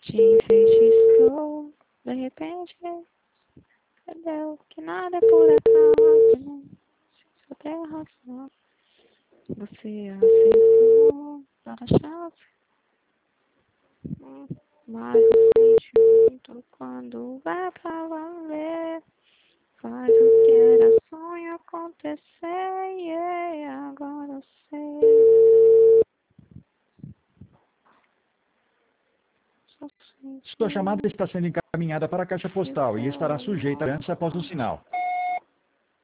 Te enfeitiçou, de repente, entendeu? Que nada é por acaso, só tem razão. Você aceitou, dá a chance. Mas o sentimento, quando vai pra valer, faz o que era sonho acontecer, yeah, agora eu sei. Só Sua chamada senti está sendo encaminhada para a caixa que postal e estará foi sujeita a cobrança após o sinal.